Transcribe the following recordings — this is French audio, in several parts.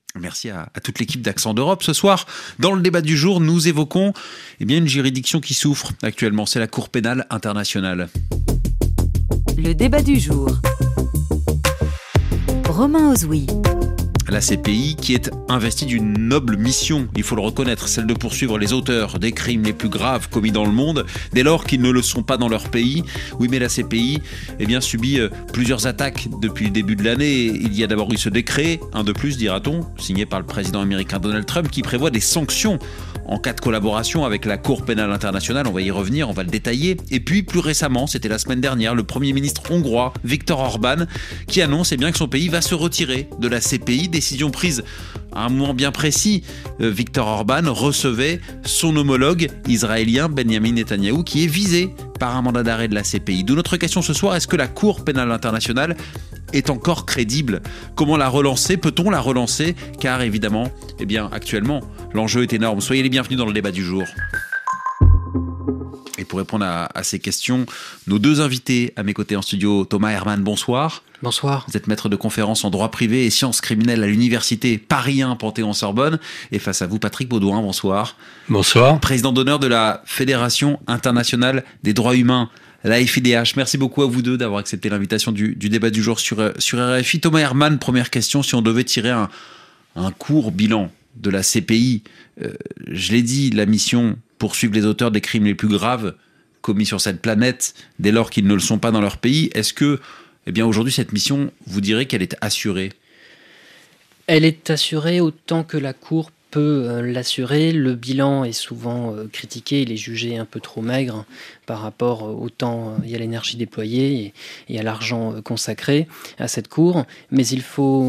Merci à toute l'équipe d'Accent d'Europe. Ce soir, dans le débat du jour, nous évoquons une juridiction qui souffre actuellement. C'est la Cour pénale internationale. Le débat du jour. Romain Ozoui. La CPI qui est investie d'une noble mission, il faut le reconnaître, celle de poursuivre les auteurs des crimes les plus graves commis dans le monde, dès lors qu'ils ne le sont pas dans leur pays. Oui, mais la CPI subit plusieurs attaques depuis le début de l'année. Il y a d'abord eu ce décret, un de plus dira-t-on, signé par le président américain Donald Trump, qui prévoit des sanctions en cas de collaboration avec la Cour pénale internationale. On va y revenir, on va le détailler. Et puis plus récemment, c'était la semaine dernière, le Premier ministre hongrois, Viktor Orban, qui annonce que son pays va se retirer de la CPI. Décision prise à un moment bien précis. Viktor Orban recevait son homologue israélien Benjamin Netanyahou, qui est visé par un mandat d'arrêt de la CPI. D'où notre question ce soir, est-ce que la Cour pénale internationale est encore crédible? Comment la relancer? Peut-on la relancer? Car évidemment, actuellement, l'enjeu est énorme. Soyez les bienvenus dans le débat du jour. Et pour répondre à ces questions, nos deux invités à mes côtés en studio, Thomas Herman, bonsoir. Bonsoir. Vous êtes maître de conférences en droit privé et sciences criminelles à l'université Paris 1 Panthéon-Sorbonne. Et face à vous, Patrick Baudouin, bonsoir. Bonsoir. Président d'honneur de la Fédération internationale des droits humains, la FIDH. Merci beaucoup à vous deux d'avoir accepté l'invitation du débat du jour sur RFI. Thomas Herman, première question, si on devait tirer un court bilan de la CPI, je l'ai dit, la mission poursuivre les auteurs des crimes les plus graves commis sur cette planète dès lors qu'ils ne le sont pas dans leur pays. Est-ce que, aujourd'hui, cette mission, vous direz qu'elle est assurée? Elle est assurée autant que la Cour peut l'assurer. Le bilan est souvent critiqué, il est jugé un peu trop maigre par rapport au temps et à l'énergie déployée et à l'argent consacré à cette Cour. Mais il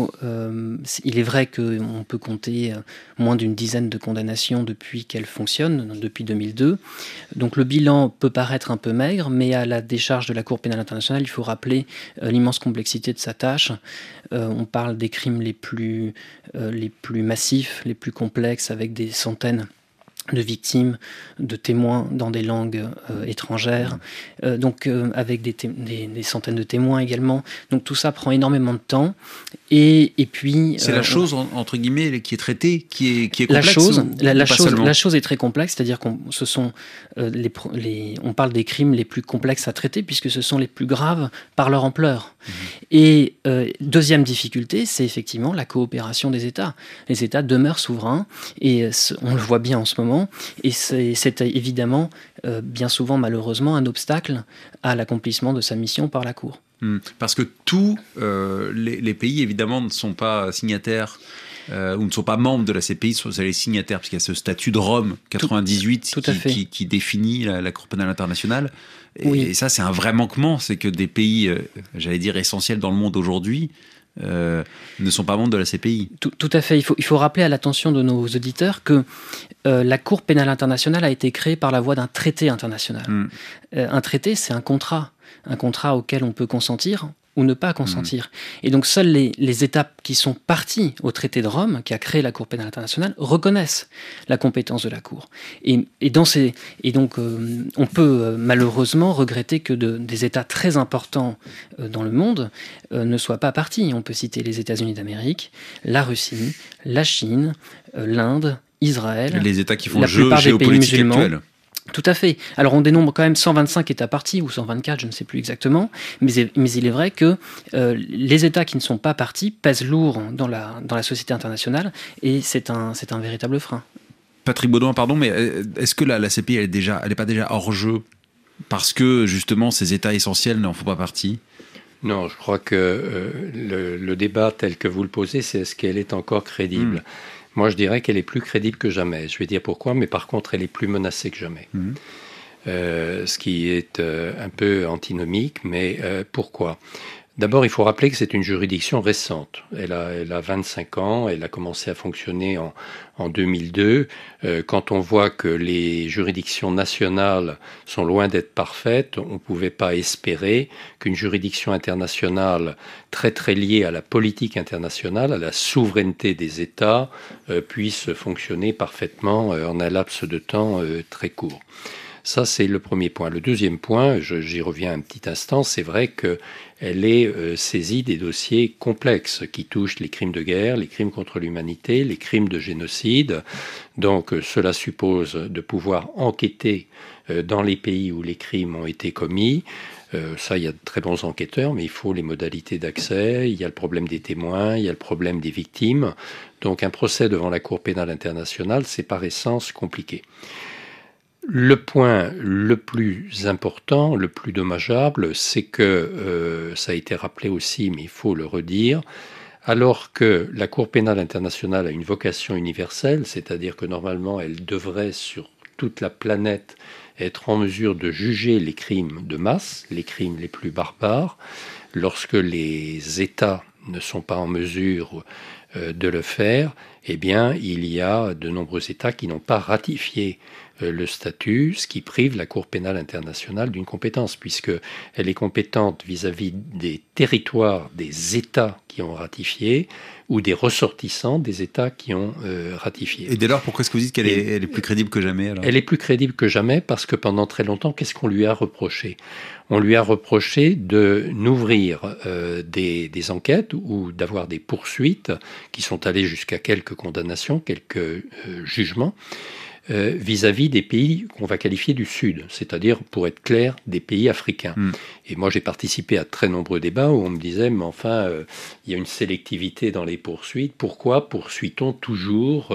est vrai qu'on peut compter moins d'une dizaine de condamnations depuis qu'elle fonctionne, depuis 2002. Donc le bilan peut paraître un peu maigre, mais à la décharge de la Cour pénale internationale, il faut rappeler l'immense complexité de sa tâche. On parle des crimes les plus massifs, les plus complexes, avec des centaines de victimes, de témoins dans des langues étrangères, avec des centaines de témoins également. Donc tout ça prend énormément de temps. Et puis c'est la chose entre guillemets qui est traitée, qui est complexe. La chose est très complexe, c'est-à-dire qu'on parle des crimes les plus complexes à traiter puisque ce sont les plus graves par leur ampleur. Et deuxième difficulté, c'est effectivement la coopération des États. Les États demeurent souverains et on le voit bien en ce moment. Et c'est évidemment bien souvent malheureusement un obstacle à l'accomplissement de sa mission par la Cour. Parce que tous les pays évidemment ne sont pas signataires ou ne sont pas membres de la CPI, sont les signataires, puisqu'il y a ce statut de Rome 98 qui définit la Cour pénale internationale. Et ça, c'est un vrai manquement, c'est que des pays, essentiels dans le monde aujourd'hui, ne sont pas membres de la CPI. Tout à fait. Il faut rappeler à l'attention de nos auditeurs que la Cour pénale internationale a été créée par la voie d'un traité international. Un traité, c'est un contrat auquel on peut consentir ou ne pas consentir. Et donc seuls les États qui sont partis au traité de Rome, qui a créé la Cour pénale internationale, reconnaissent la compétence de la Cour. Et donc on peut malheureusement regretter que des États très importants dans le monde ne soient pas partis. On peut citer les États-Unis d'Amérique, la Russie, la Chine, l'Inde, Israël, les États qui font la le jeu plupart des pays géopolitique musulmans. actuel. Tout à fait. Alors on dénombre quand même 125 États partis, ou 124, je ne sais plus exactement, mais il est vrai que les États qui ne sont pas partis pèsent lourd dans la société internationale, et c'est un véritable frein. Patrick Baudouin, pardon, mais est-ce que la CPI, elle n'est pas déjà hors jeu parce que justement ces États essentiels n'en font pas partie? Non, je crois que le débat tel que vous le posez, c'est est-ce qu'elle est encore crédible. Moi, je dirais qu'elle est plus crédible que jamais. Je vais dire pourquoi, mais par contre, elle est plus menacée que jamais. Ce qui est un peu antinomique, mais pourquoi ? D'abord, il faut rappeler que c'est une juridiction récente. Elle a 25 ans, elle a commencé à fonctionner en 2002. Quand on voit que les juridictions nationales sont loin d'être parfaites, on ne pouvait pas espérer qu'une juridiction internationale très très liée à la politique internationale, à la souveraineté des États, puisse fonctionner parfaitement en un laps de temps très court. Ça, c'est le premier point. Le deuxième point, j'y reviens un petit instant, c'est vrai qu'elle est saisie des dossiers complexes qui touchent les crimes de guerre, les crimes contre l'humanité, les crimes de génocide. Donc cela suppose de pouvoir enquêter dans les pays où les crimes ont été commis. Ça, il y a de très bons enquêteurs, mais il faut les modalités d'accès, il y a le problème des témoins, il y a le problème des victimes. Donc un procès devant la Cour pénale internationale, c'est par essence compliqué. Le point le plus important, le plus dommageable, c'est que, ça a été rappelé aussi, mais il faut le redire, alors que la Cour pénale internationale a une vocation universelle, c'est-à-dire que normalement elle devrait sur toute la planète être en mesure de juger les crimes de masse, les crimes les plus barbares, lorsque les États ne sont pas en mesure de le faire, eh bien, il y a de nombreux États qui n'ont pas ratifié le statut, ce qui prive la Cour pénale internationale d'une compétence, puisqu'elle est compétente vis-à-vis des territoires des États qui ont ratifié ou des ressortissants des États qui ont ratifié. Et dès lors, pourquoi est-ce que vous dites qu'elle est plus crédible que jamais alors ? Elle est plus crédible que jamais parce que pendant très longtemps, qu'est-ce qu'on lui a reproché ? On lui a reproché de n'ouvrir des enquêtes ou d'avoir des poursuites qui sont allées jusqu'à quelques condamnations, quelques jugements, vis-à-vis des pays qu'on va qualifier du Sud, c'est-à-dire, pour être clair, des pays africains. Et moi, j'ai participé à très nombreux débats où on me disait, mais enfin, il y a une sélectivité dans les poursuites. Pourquoi poursuit-on toujours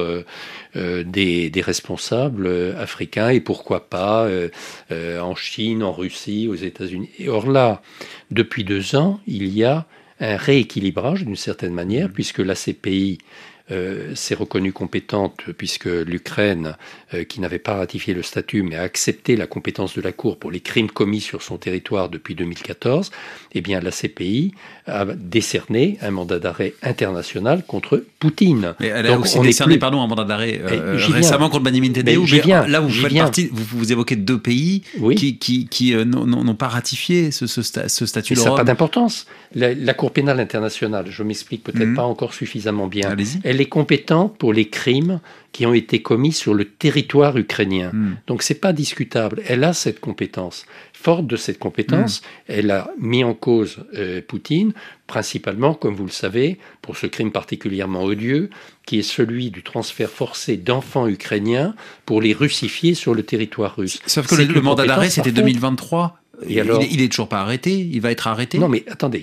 des responsables africains et pourquoi pas en Chine, en Russie, aux États-Unis ? Et or là, depuis 2 ans, il y a un rééquilibrage d'une certaine manière, puisque la CPI s'est reconnue compétente puisque l'Ukraine, qui n'avait pas ratifié le statut mais a accepté la compétence de la Cour pour les crimes commis sur son territoire depuis 2014, eh bien la CPI a décerné un mandat d'arrêt international contre Poutine. Mais elle a aussi décerné un mandat d'arrêt récemment contre Benyamin Netanyahou. Là, vous évoquez 2 pays qui n'ont pas ratifié ce statut de Rome. Ça n'a pas d'importance. La Cour pénale internationale, je m'explique peut-être pas encore suffisamment bien. Allez-y. Elle est compétente pour les crimes qui ont été commis sur le territoire ukrainien. Donc c'est pas discutable. Elle a cette compétence. Forte de cette compétence, elle a mis en cause Poutine, principalement, comme vous le savez, pour ce crime particulièrement odieux, qui est celui du transfert forcé d'enfants ukrainiens pour les russifier sur le territoire russe. Sauf que le mandat d'arrêt, c'était 2023. Et alors, il est toujours pas arrêté. Il va être arrêté. Non, mais attendez.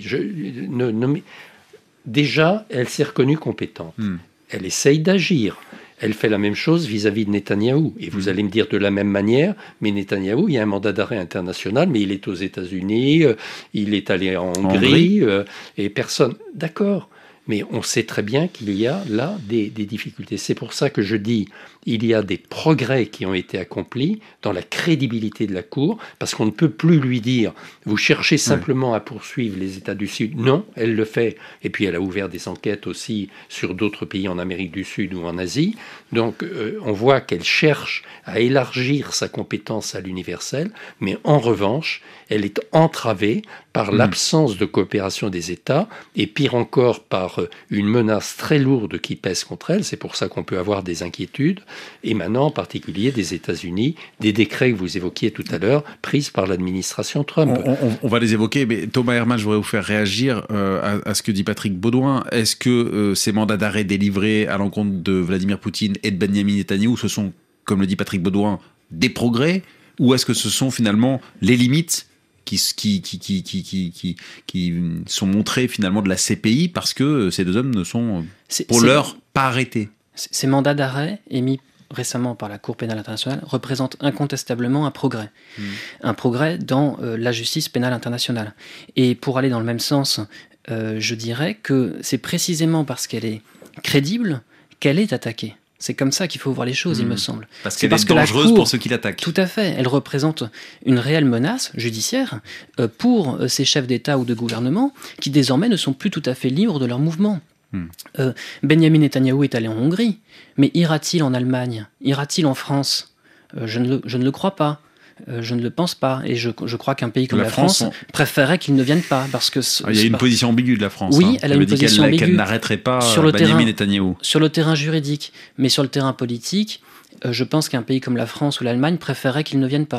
Déjà, elle s'est reconnue compétente. Elle essaye d'agir. Elle fait la même chose vis-à-vis de Netanyahou. Et vous allez me dire de la même manière, mais Netanyahou, il y a un mandat d'arrêt international, mais il est aux États-Unis, il est allé en Hongrie, et personne... D'accord, mais on sait très bien qu'il y a là des difficultés. C'est pour ça que je dis, il y a des progrès qui ont été accomplis dans la crédibilité de la Cour, parce qu'on ne peut plus lui dire, vous cherchez simplement à poursuivre les États du Sud. Non, elle le fait. Et puis elle a ouvert des enquêtes aussi sur d'autres pays en Amérique du Sud ou en Asie. Donc on voit qu'elle cherche à élargir sa compétence à l'universel, mais en revanche, elle est entravée par l'absence de coopération des États, et pire encore par une menace très lourde qui pèse contre elle. C'est pour ça qu'on peut avoir des inquiétudes, émanant en particulier des États-Unis, des décrets que vous évoquiez tout à l'heure, pris par l'administration Trump. On va les évoquer, mais Thomas Herman, je voudrais vous faire réagir à ce que dit Patrick Baudouin. Est-ce que ces mandats d'arrêt délivrés à l'encontre de Vladimir Poutine et de Benyamin Netanyahou, ce sont, comme le dit Patrick Baudouin, des progrès, ou est-ce que ce sont finalement les limites qui sont montrées finalement de la CPI parce que ces 2 hommes ne sont pour l'heure pas arrêtés? Ces mandats d'arrêt émis récemment par la Cour pénale internationale représentent incontestablement un progrès. Un progrès dans la justice pénale internationale. Et pour aller dans le même sens, je dirais que c'est précisément parce qu'elle est crédible qu'elle est attaquée. C'est comme ça qu'il faut voir les choses, il me semble. Parce qu'elle est dangereuse pour ceux qui l'attaquent. Tout à fait. Elle représente une réelle menace judiciaire pour ces chefs d'État ou de gouvernement qui désormais ne sont plus tout à fait libres de leurs mouvements. Benyamin Netanyahou est allé en Hongrie, mais ira-t-il en Allemagne ? Ira-t-il en France ? Je ne le crois pas. Je ne le pense pas. Et je crois qu'un pays comme la France préférerait qu'il ne vienne pas. Parce que il y a une position ambiguë de la France. Oui, elle a une position ambiguë. Qu'elle n'arrêterait pas Benyamin Netanyahou. Sur le terrain juridique. Mais sur le terrain politique, je pense qu'un pays comme la France ou l'Allemagne préférerait qu'il ne vienne pas.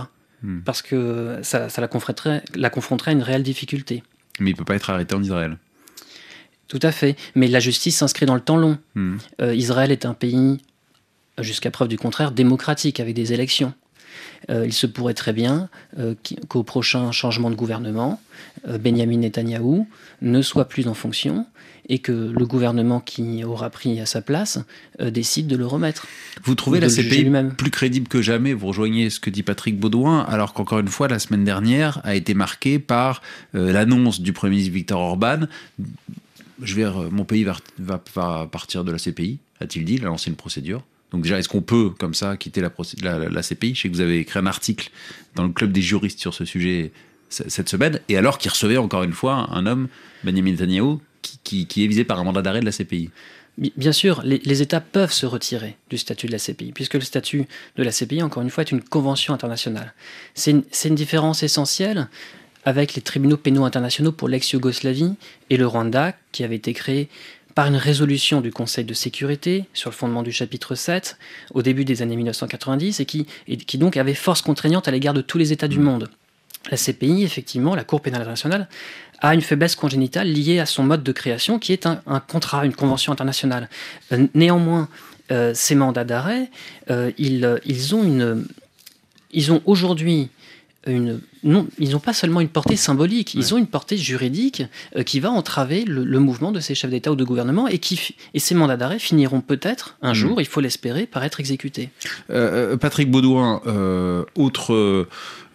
parce que ça la confronterait à une réelle difficulté. Mais il ne peut pas être arrêté en Israël. Tout à fait. Mais la justice s'inscrit dans le temps long. Israël est un pays, jusqu'à preuve du contraire, démocratique, avec des élections. Il se pourrait très bien qu'au prochain changement de gouvernement, Benyamin Netanyahou ne soit plus en fonction et que le gouvernement qui aura pris à sa place décide de le remettre. Vous trouvez la CPI plus crédible que jamais? Vous rejoignez ce que dit Patrick Baudouin, alors qu'encore une fois, la semaine dernière a été marquée par l'annonce du Premier ministre Viktor Orban. Mon pays va partir de la CPI, a-t-il dit, il a lancé une procédure. Donc déjà, est-ce qu'on peut, comme ça, quitter la CPI? Je sais que vous avez écrit un article dans le club des juristes sur ce sujet cette semaine, et alors qu'il recevait encore une fois un homme, Benyamin Netanyahou, qui est visé par un mandat d'arrêt de la CPI. Bien sûr, les États peuvent se retirer du statut de la CPI, puisque le statut de la CPI, encore une fois, est une convention internationale. C'est une différence essentielle avec les tribunaux pénaux internationaux pour l'ex-Yougoslavie et le Rwanda, qui avait été créé par une résolution du Conseil de sécurité sur le fondement du chapitre 7 au début des années 1990 et qui donc avait force contraignante à l'égard de tous les États du monde. La CPI, effectivement, la Cour pénale internationale, a une faiblesse congénitale liée à son mode de création qui est un contrat, une convention internationale. Néanmoins, ces mandats d'arrêt, ils ont aujourd'hui ils n'ont pas seulement une portée symbolique, ils ont une portée juridique qui va entraver le mouvement de ces chefs d'État ou de gouvernement et ces mandats d'arrêt finiront peut-être un jour, il faut l'espérer, par être exécutés. Patrick Baudouin, autre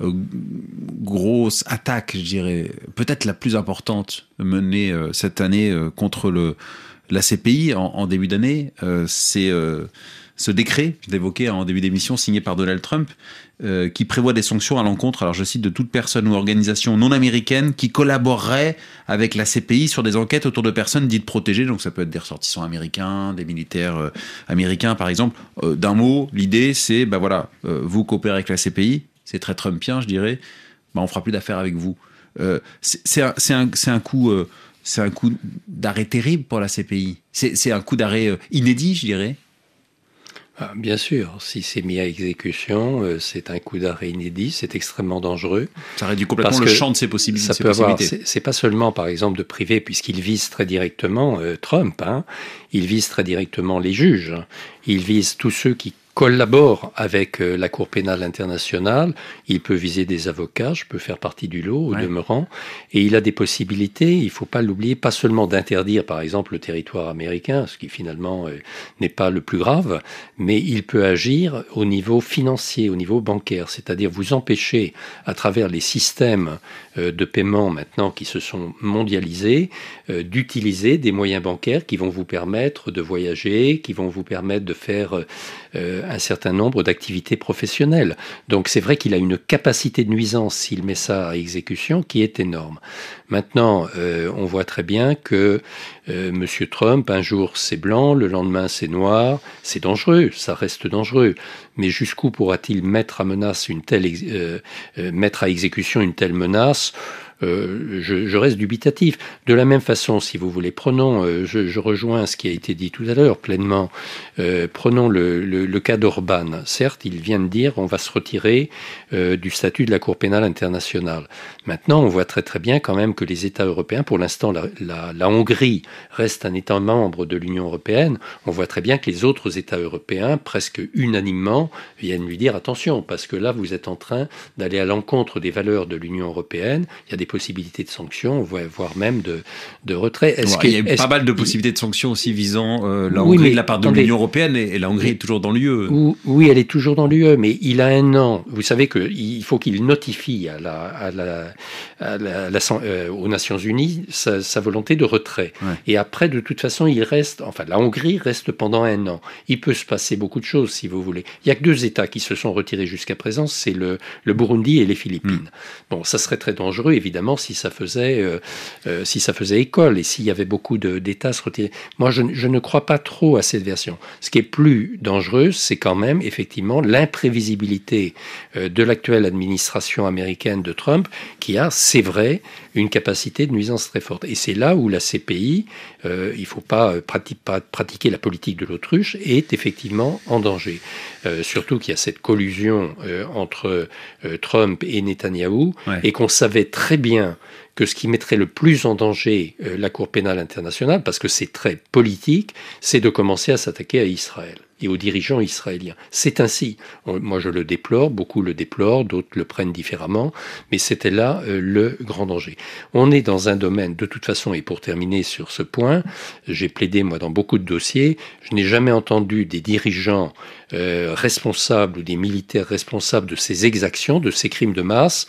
grosse attaque, je dirais, peut-être la plus importante menée cette année contre la CPI en début d'année, c'est ce décret, je l'évoquais en début d'émission, signé par Donald Trump, qui prévoit des sanctions à l'encontre, alors je cite, de toute personne ou organisation non américaine qui collaborerait avec la CPI sur des enquêtes autour de personnes dites protégées, donc ça peut être des ressortissants américains, des militaires américains par exemple. D'un mot, l'idée c'est, vous coopérez avec la CPI, c'est très trumpien je dirais, on fera plus d'affaires avec vous. C'est un coup d'arrêt terrible pour la CPI, c'est un coup d'arrêt inédit je dirais. Bien sûr, si c'est mis à exécution, c'est un coup d'arrêt inédit, c'est extrêmement dangereux. Ça réduit complètement le champ de ses possibilités. Ça peut avoir, c'est pas seulement par exemple de priver, puisqu'il vise très directement Trump, il vise très directement les juges, il vise tous ceux qui collabore avec la Cour pénale internationale, il peut viser des avocats, je peux faire partie du lot au demeurant, et il a des possibilités, il ne faut pas l'oublier, pas seulement d'interdire par exemple le territoire américain, ce qui finalement n'est pas le plus grave, mais il peut agir au niveau financier, au niveau bancaire, c'est-à-dire vous empêcher à travers les systèmes de paiement maintenant qui se sont mondialisés, d'utiliser des moyens bancaires qui vont vous permettre de voyager, qui vont vous permettre de faire un certain nombre d'activités professionnelles. Donc c'est vrai qu'il a une capacité de nuisance s'il met ça à exécution qui est énorme. Maintenant, on voit très bien que M. Trump, un jour c'est blanc, le lendemain c'est noir, c'est dangereux, ça reste dangereux. Mais jusqu'où pourra-t-il mettre à exécution une telle menace ? Je reste dubitatif. De la même façon, si vous voulez, je rejoins ce qui a été dit tout à l'heure pleinement, prenons le cas d'Orban. Certes, il vient de dire on va se retirer du statut de la Cour pénale internationale. Maintenant, on voit très très bien quand même que les États européens, pour l'instant la Hongrie reste un État membre de l'Union européenne, on voit très bien que les autres États européens, presque unanimement, viennent lui dire attention, parce que là vous êtes en train d'aller à l'encontre des valeurs de l'Union européenne, il y a des possibilités de sanctions, voire même de retrait. Il y a pas mal de possibilités de sanctions aussi visant la Hongrie de la part de l'Union européenne, et la Hongrie est toujours dans l'UE. Oui, elle est toujours dans l'UE, mais il a un an. Vous savez qu'il faut qu'il notifie aux Nations Unies sa volonté de retrait. Ouais. Et après, de toute façon, la Hongrie reste pendant un an. Il peut se passer beaucoup de choses, si vous voulez. Il n'y a que 2 États qui se sont retirés jusqu'à présent, c'est le Burundi et les Philippines. Bon, ça serait très dangereux, évidemment, évidemment si ça faisait école et s'il y avait beaucoup d'États se retirer. Moi, je ne crois pas trop à cette version. Ce qui est plus dangereux, c'est quand même effectivement l'imprévisibilité de l'actuelle administration américaine de Trump, qui a, c'est vrai, une capacité de nuisance très forte. Et c'est là où la CPI, il ne faut pas pratiquer la politique de l'autruche, est effectivement en danger. Surtout qu'il y a cette collusion entre Trump et Netanyahou, et qu'on savait très bien que ce qui mettrait le plus en danger la Cour pénale internationale, parce que c'est très politique, c'est de commencer à s'attaquer à Israël et aux dirigeants israéliens. C'est ainsi. Moi, je le déplore, beaucoup le déplorent, d'autres le prennent différemment, mais c'était là le grand danger. On est dans un domaine, de toute façon, et pour terminer sur ce point, j'ai plaidé, moi, dans beaucoup de dossiers, je n'ai jamais entendu des dirigeants responsables ou des militaires responsables de ces exactions, de ces crimes de masse,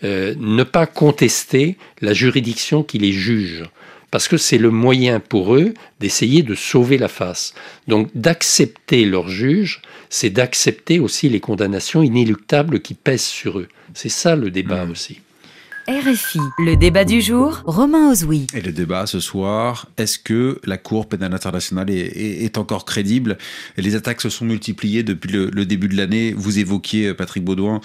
ne pas contester la juridiction qui les juge. Parce que c'est le moyen pour eux d'essayer de sauver la face. Donc d'accepter leur juge, c'est d'accepter aussi les condamnations inéluctables qui pèsent sur eux. C'est ça le débat aussi. RFI, le débat du jour, Romain Ozoui. Et le débat ce soir, est-ce que la Cour pénale internationale est encore crédible ? Les attaques se sont multipliées depuis le début de l'année. Vous évoquiez, Patrick Beaudoin,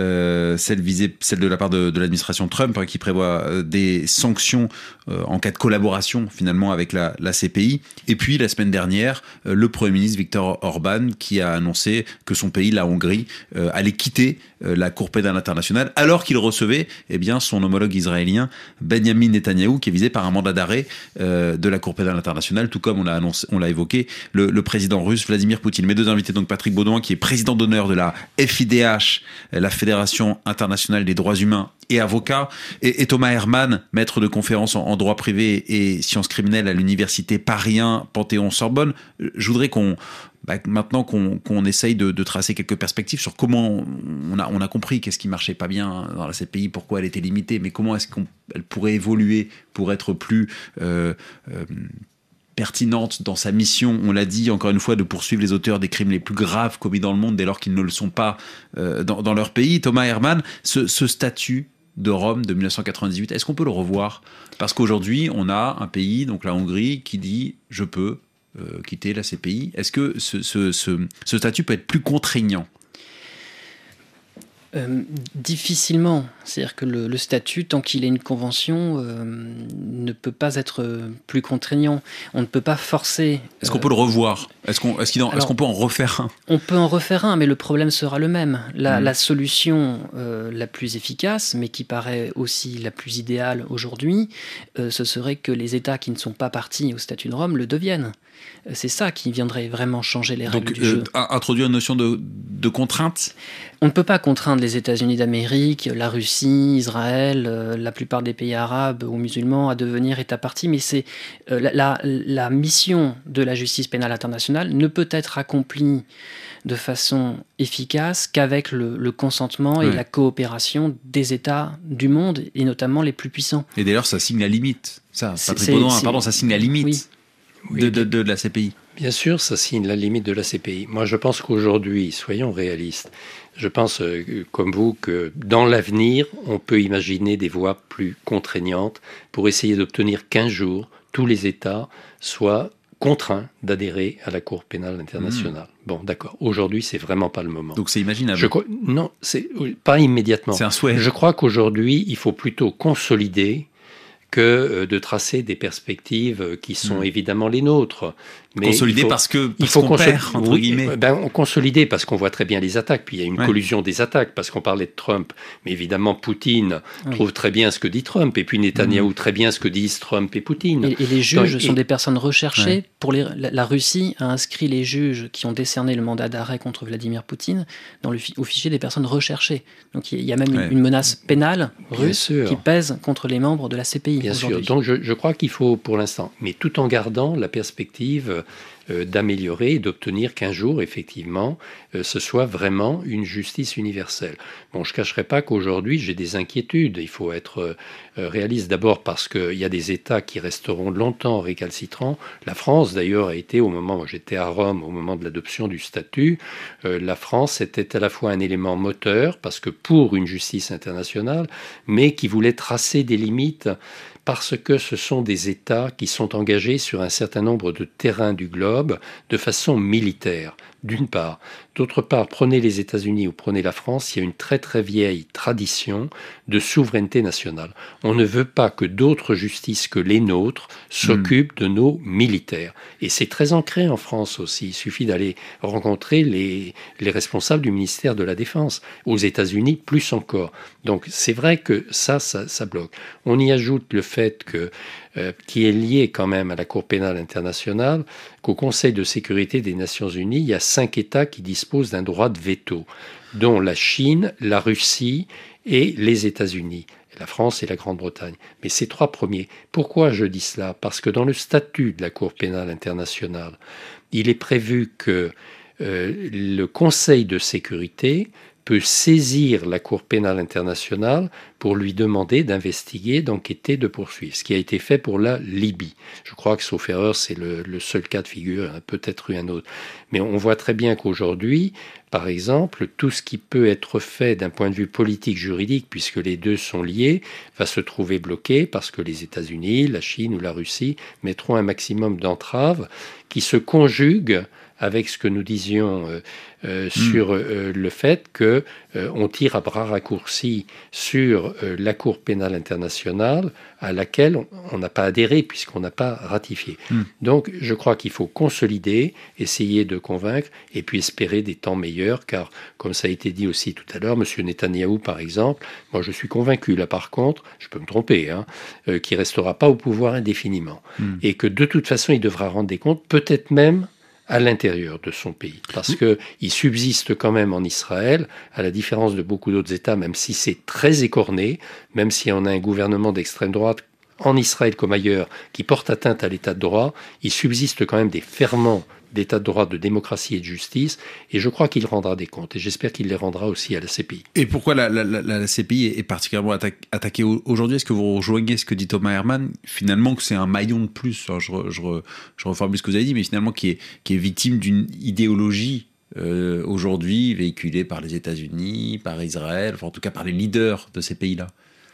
celle de la part de l'administration Trump, qui prévoit des sanctions en cas de collaboration finalement avec la CPI. Et puis la semaine dernière, le Premier ministre Viktor Orban qui a annoncé que son pays, la Hongrie, allait quitter la Cour pénale internationale alors qu'il recevait son homologue israélien Benjamin Netanyahou qui est visé par un mandat d'arrêt de la Cour pénale internationale, tout comme on l'a évoqué, le président russe Vladimir Poutine. Mes deux invités, donc Patrick Beaudoin qui est président d'honneur de la FIDH, la Fédération internationale des droits humains, et avocat, et Thomas Herman, maître de conférences en droit privé et sciences criminelles à l'université Paris 1 Panthéon-Sorbonne. Je voudrais maintenant qu'on essaye de tracer quelques perspectives sur comment on a compris qu'est-ce qui marchait pas bien dans la CPI, pourquoi elle était limitée, mais comment est-ce qu'elle pourrait évoluer pour être plus pertinente dans sa mission, on l'a dit encore une fois, de poursuivre les auteurs des crimes les plus graves commis dans le monde dès lors qu'ils ne le sont pas dans leur pays. Thomas Herman, ce statut de Rome de 1998, est-ce qu'on peut le revoir ? Parce qu'aujourd'hui, on a un pays, donc la Hongrie, qui dit « je peux quitter la CPI ». Est-ce que ce statut peut être plus contraignant ? Difficilement. C'est-à-dire que le statut, tant qu'il est une convention, ne peut pas être plus contraignant. On ne peut pas forcer... Est-ce qu'on peut le revoir ? Est-ce qu'on peut en refaire un ? On peut en refaire un, mais le problème sera le même. La solution la plus efficace, mais qui paraît aussi la plus idéale aujourd'hui, ce serait que les États qui ne sont pas partis au statut de Rome le deviennent. C'est ça qui viendrait vraiment changer les règles du jeu. Donc, introduire une notion de contrainte ? On ne peut pas contraindre les États-Unis d'Amérique, la Russie, Israël, la plupart des pays arabes ou musulmans à devenir États partis, mais c'est la mission de la justice pénale internationale ne peut être accomplie de façon efficace qu'avec le consentement et la coopération des États du monde, et notamment les plus puissants. Et d'ailleurs, ça signe la limite. Ça signe la limite. Oui. De la CPI. Bien sûr, ça signe la limite de la CPI. Moi, je pense qu'aujourd'hui, soyons réalistes, je pense, comme vous, que dans l'avenir, on peut imaginer des voies plus contraignantes pour essayer d'obtenir qu'un jour, tous les États soient contraints d'adhérer à la Cour pénale internationale. Bon, d'accord. Aujourd'hui, c'est vraiment pas le moment. Donc c'est imaginable. Non, c'est pas immédiatement. C'est un souhait. Je crois qu'aujourd'hui, il faut plutôt consolider que de tracer des perspectives qui sont évidemment les nôtres. Mais consolider parce qu'on perd, entre guillemets. On consolidait parce qu'on voit très bien les attaques, puis il y a une collusion des attaques, parce qu'on parlait de Trump, mais évidemment Poutine trouve très bien ce que dit Trump, et puis Netanyahou très bien ce que disent Trump et Poutine. Et les juges sont des personnes recherchées. Pour la Russie a inscrit les juges qui ont décerné le mandat d'arrêt contre Vladimir Poutine au fichier des personnes recherchées. Donc il y a même une menace pénale russe qui pèse contre les membres de la CPI. Bien sûr, donc je crois qu'il faut pour l'instant, mais tout en gardant la perspective d'améliorer et d'obtenir qu'un jour, effectivement, ce soit vraiment une justice universelle. Bon, je ne cacherai pas qu'aujourd'hui, j'ai des inquiétudes. Il faut être réaliste. D'abord parce qu'il y a des États qui resteront longtemps récalcitrants. La France, d'ailleurs, a été, au moment où j'étais à Rome, au moment de l'adoption du statut, la France était à la fois un élément moteur, parce que pour une justice internationale, mais qui voulait tracer des limites parce que ce sont des États qui sont engagés sur un certain nombre de terrains du globe de façon militaire, d'une part. D'autre part, prenez les États-Unis ou prenez la France, il y a une très très vieille tradition de souveraineté nationale. On ne veut pas que d'autres justices que les nôtres s'occupent de nos militaires. Et c'est très ancré en France aussi. Il suffit d'aller rencontrer les responsables du ministère de la Défense. Aux États-Unis, plus encore. Donc c'est vrai que ça bloque. On y ajoute le fait qui est lié quand même à la Cour pénale internationale, qu'au Conseil de sécurité des Nations Unies, il y a 5 États qui disposent d'un droit de veto, dont la Chine, la Russie et les États-Unis, la France et la Grande-Bretagne. Mais ces 3 premiers, pourquoi je dis cela? Parce que dans le statut de la Cour pénale internationale, il est prévu que le Conseil de sécurité peut saisir la Cour pénale internationale pour lui demander d'investiguer, d'enquêter, de poursuivre. Ce qui a été fait pour la Libye. Je crois que, sauf erreur, c'est le seul cas de figure, peut-être un autre. Mais on voit très bien qu'aujourd'hui, par exemple, tout ce qui peut être fait d'un point de vue politique juridique, puisque les deux sont liés, va se trouver bloqué parce que les États-Unis, la Chine ou la Russie mettront un maximum d'entraves qui se conjuguent avec ce que nous disions sur le fait qu'on tire à bras raccourcis sur la Cour pénale internationale à laquelle on n'a pas adhéré puisqu'on n'a pas ratifié. Donc je crois qu'il faut consolider, essayer de convaincre et puis espérer des temps meilleurs car, comme ça a été dit aussi tout à l'heure, M. Netanyahou par exemple, moi je suis convaincu là par contre, je peux me tromper, qu'il ne restera pas au pouvoir indéfiniment et que de toute façon il devra rendre des comptes, peut-être même à l'intérieur de son pays. Parce qu'il subsiste quand même en Israël, à la différence de beaucoup d'autres États, même si c'est très écorné, même si on a un gouvernement d'extrême droite en Israël comme ailleurs, qui porte atteinte à l'état de droit, il subsiste quand même des ferments d'état de droit, de démocratie et de justice, et je crois qu'il rendra des comptes, et j'espère qu'il les rendra aussi à la CPI. Et pourquoi la CPI est particulièrement attaquée aujourd'hui? Est-ce que vous rejoignez ce que dit Thomas Herman, finalement, que c'est un maillon de plus, je reformule ce que vous avez dit, mais finalement qui est victime d'une idéologie aujourd'hui véhiculée par les États-Unis, par Israël, enfin en tout cas par les leaders de ces pays-là?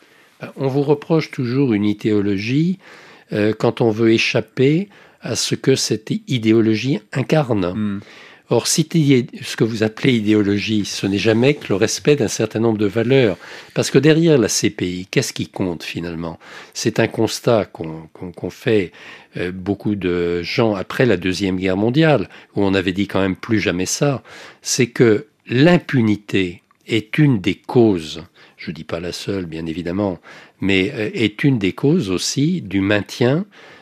On vous reproche toujours une idéologie quand on veut échapper à ce que cette idéologie incarne. Or, ce que vous appelez idéologie, ce n'est jamais que le respect d'un certain nombre de valeurs. Parce que derrière la CPI, qu'est-ce qui compte finalement? C'est un constat qu'ont fait beaucoup de gens après la Deuxième Guerre mondiale, où on avait dit quand même plus jamais ça, c'est que l'impunité est une des causes, je ne dis pas la seule bien évidemment, mais est une des causes aussi du maintien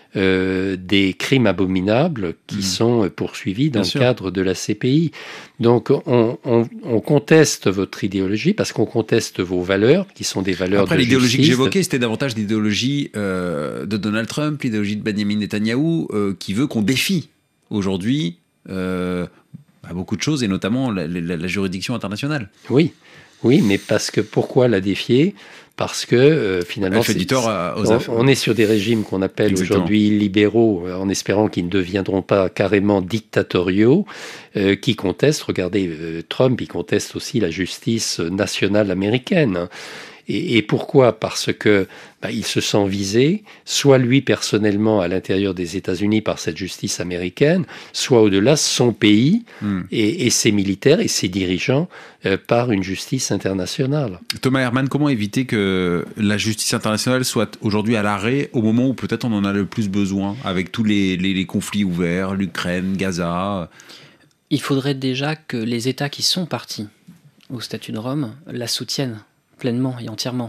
des crimes abominables qui sont poursuivis dans le cadre de la CPI. Donc on conteste votre idéologie parce qu'on conteste vos valeurs, qui sont des valeurs de justice. Après, l'idéologie que j'évoquais, c'était davantage l'idéologie de Donald Trump, l'idéologie de Benjamin Netanyahou, qui veut qu'on défie aujourd'hui beaucoup de choses, et notamment la juridiction internationale. Oui, mais pourquoi la défier? Parce que finalement, on est sur des régimes qu'on appelle aujourd'hui libéraux, en espérant qu'ils ne deviendront pas carrément dictatoriaux, qui contestent, regardez, Trump, il conteste aussi la justice nationale américaine. Et pourquoi? Parce que il se sent visé, soit lui personnellement à l'intérieur des États-Unis par cette justice américaine, soit au-delà son pays et ses militaires et ses dirigeants par une justice internationale. Thomas Herman, comment éviter que la justice internationale soit aujourd'hui à l'arrêt au moment où peut-être on en a le plus besoin, avec tous les conflits ouverts, l'Ukraine, Gaza? Il faudrait déjà que les États qui sont partis au statut de Rome la soutiennent pleinement et entièrement.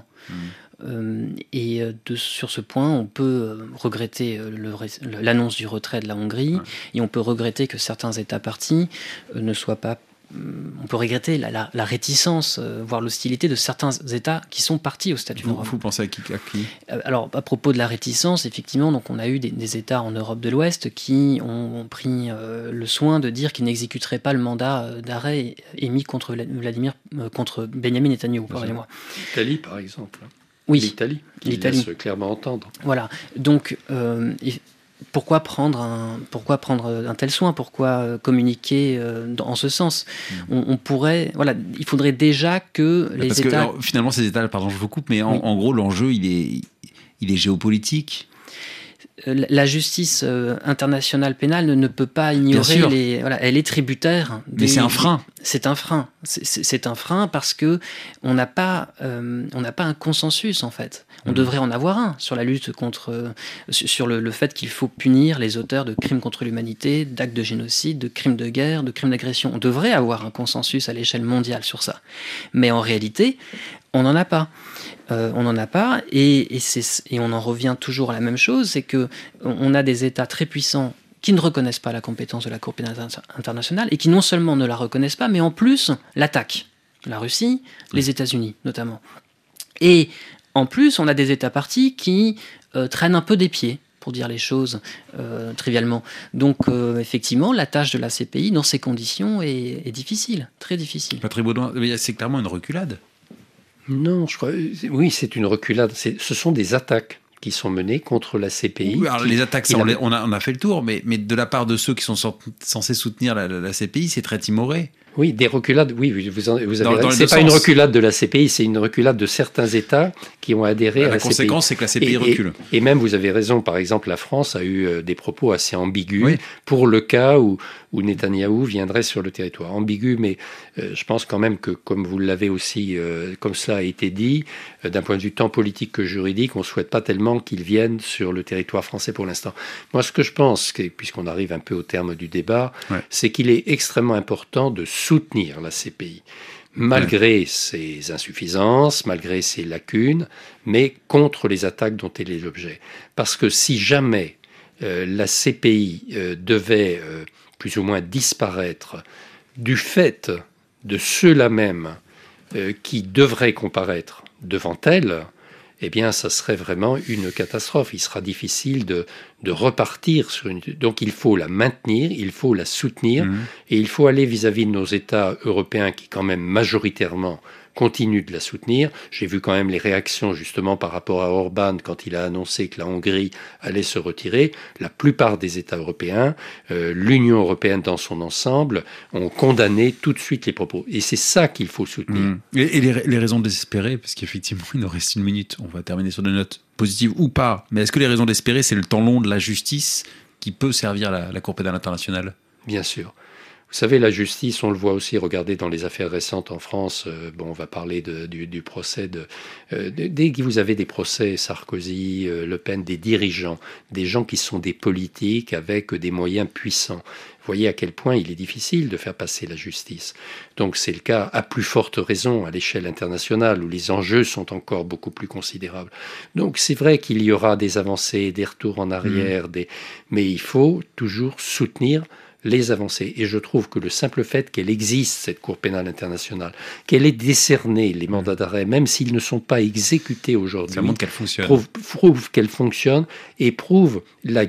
Sur ce point, on peut regretter l'annonce du retrait de la Hongrie, et on peut regretter que certains États partis ne soient pas on peut regretter la réticence, voire l'hostilité de certains États qui sont partis au statut de Rome. Vous pensez à qui Alors, à propos de la réticence, effectivement, donc on a eu des États en Europe de l'Ouest qui ont pris le soin de dire qu'ils n'exécuteraient pas le mandat d'arrêt émis contre Benyamin Netanyahou. Pardonnez-moi. L'Italie, par exemple. Oui, l'Italie, qui laisse clairement entendre. Voilà. Donc, pourquoi prendre un tel soin ? Pourquoi communiquer en ce sens ? On pourrait, il faudrait déjà que les États... Que, finalement, ces États, pardon, je vous coupe, mais en gros, l'enjeu, il est géopolitique. La justice internationale pénale ne peut pas ignorer elle est tributaire. Mais c'est un frein. C'est un frein. C'est un frein parce que on n'a pas un consensus en fait. On devrait en avoir un sur la lutte sur le fait qu'il faut punir les auteurs de crimes contre l'humanité, d'actes de génocide, de crimes de guerre, de crimes d'agression. On devrait avoir un consensus à l'échelle mondiale sur ça. Mais en réalité, on n'en a pas. On n'en a pas, et on en revient toujours à la même chose, c'est que on a des États très puissants qui ne reconnaissent pas la compétence de la Cour pénale internationale et qui non seulement ne la reconnaissent pas, mais en plus l'attaquent. La Russie, les États-Unis notamment. Et en plus, on a des États partis qui traînent un peu des pieds, pour dire les choses trivialement. Donc, effectivement, la tâche de la CPI dans ces conditions est difficile, très difficile. Patrick Beaudoin, c'est clairement une reculade. Non, je crois. Oui, c'est une reculade. Ce sont des attaques qui sont menées contre la CPI. Oui, alors les attaques, on a fait le tour, mais de la part de ceux qui sont censés soutenir la CPI, c'est très timoré. Oui, des reculades, oui, vous avez raison. C'est pas une reculade de la CPI, c'est une reculade de certains États qui ont adhéré à la CPI. La conséquence, c'est que la CPI recule. Et même, vous avez raison, par exemple, la France a eu des propos assez ambigus pour le cas où Netanyahou viendrait sur le territoire. Ambigu, mais je pense quand même que, comme vous l'avez aussi, comme cela a été dit, d'un point de vue tant politique que juridique, on ne souhaite pas tellement qu'il vienne sur le territoire français pour l'instant. Moi, ce que je pense, puisqu'on arrive un peu au terme du débat, c'est qu'il est extrêmement important de soutenir la CPI, malgré ses insuffisances, malgré ses lacunes, mais contre les attaques dont elle est l'objet. Parce que si jamais la CPI devait plus ou moins disparaître du fait de ceux-là même qui devraient comparaître devant elle, eh bien, ça serait vraiment une catastrophe. Il sera difficile de repartir sur une... Donc, il faut la maintenir, il faut la soutenir, et il faut aller vis-à-vis de nos États européens qui, quand même, majoritairement, continuent de la soutenir. J'ai vu quand même les réactions, justement, par rapport à Orban, quand il a annoncé que la Hongrie allait se retirer. La plupart des États européens, l'Union européenne dans son ensemble, ont condamné tout de suite les propos. Et c'est ça qu'il faut soutenir. Et les raisons d'espérer, parce qu'effectivement, il nous reste 1 minute, on va terminer sur des notes positives ou pas, mais est-ce que les raisons d'espérer, c'est le temps long de la justice qui peut servir la Cour pénale internationale ? Bien sûr. Vous savez, la justice, on le voit aussi, regardez dans les affaires récentes en France, on va parler du procès dès que vous avez des procès Sarkozy, Le Pen, des dirigeants, des gens qui sont des politiques avec des moyens puissants. Vous voyez à quel point il est difficile de faire passer la justice. Donc c'est le cas à plus forte raison à l'échelle internationale où les enjeux sont encore beaucoup plus considérables. Donc c'est vrai qu'il y aura des avancées, des retours en arrière, mais il faut toujours soutenir les avancées. Et je trouve que le simple fait qu'elle existe, cette Cour pénale internationale, qu'elle ait décerné les mandats d'arrêt, même s'ils ne sont pas exécutés aujourd'hui, ça montre qu'elle fonctionne. Prouve qu'elle fonctionne et prouve la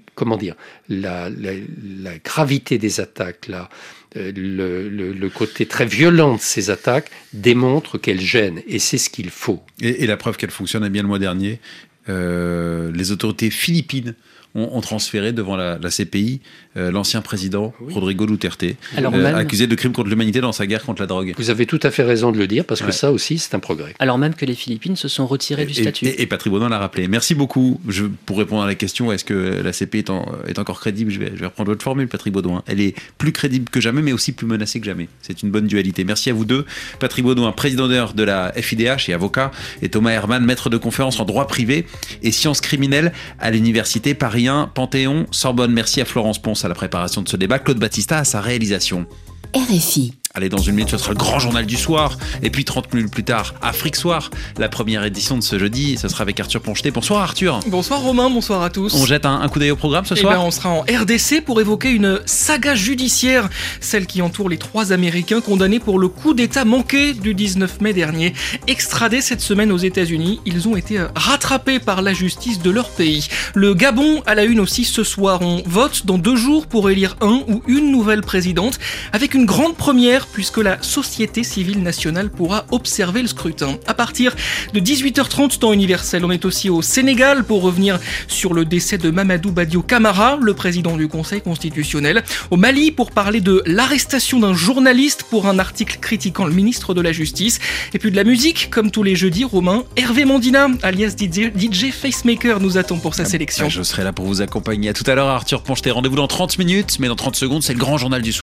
gravité des attaques, le côté très violent de ces attaques démontre qu'elle gêne. Et c'est ce qu'il faut. Et la preuve qu'elle fonctionne, bien le mois dernier, les autorités philippines ont transféré devant la CPI l'ancien président Rodrigo Duterte, accusé de crimes contre l'humanité dans sa guerre contre la drogue. Vous avez tout à fait raison de le dire, parce que ça aussi, c'est un progrès. Alors même que les Philippines se sont retirées du statut. Et Patrick Beaudoin l'a rappelé. Merci beaucoup. Pour répondre à la question, est-ce que la CPI est encore crédible, je vais reprendre votre formule, Patrick Beaudoin. Elle est plus crédible que jamais, mais aussi plus menacée que jamais. C'est une bonne dualité. Merci à vous deux. Patrick Beaudoin, président d'honneur de la FIDH et avocat, et Thomas Herman, maître de conférences en droit privé et sciences criminelles à l'université Paris 1, Panthéon, Sorbonne. Merci à Florence Ponce à la préparation de ce débat, Claude Battista à sa réalisation. RFI. Allez, dans une minute, ce sera le grand journal du soir. Et puis 30 minutes plus tard, Afrique Soir, la première édition de ce jeudi. Ce sera avec Arthur Poncheté. Bonsoir Arthur. Bonsoir Romain, bonsoir à tous. On jette un coup d'œil au programme ce soir. On sera en RDC pour évoquer une saga judiciaire, celle qui entoure les 3 Américains condamnés pour le coup d'État manqué du 19 mai dernier. Extradés cette semaine aux États-Unis, ils ont été rattrapés par la justice de leur pays. Le Gabon à la une aussi ce soir. On vote dans 2 jours pour élire un ou une nouvelle présidente, avec une grande première puisque la société civile nationale pourra observer le scrutin. À partir de 18h30 temps universel, on est aussi au Sénégal pour revenir sur le décès de Mamadou Badio Camara, le président du Conseil constitutionnel. Au Mali pour parler de l'arrestation d'un journaliste pour un article critiquant le ministre de la Justice. Et puis de la musique, comme tous les jeudis, Romain, Hervé Mandina, alias DJ Facemaker, nous attend pour sa sélection. Je serai là pour vous accompagner. À tout à l'heure Arthur Poncheté. Rendez-vous dans 30 minutes, mais dans 30 secondes, c'est le grand journal du soir.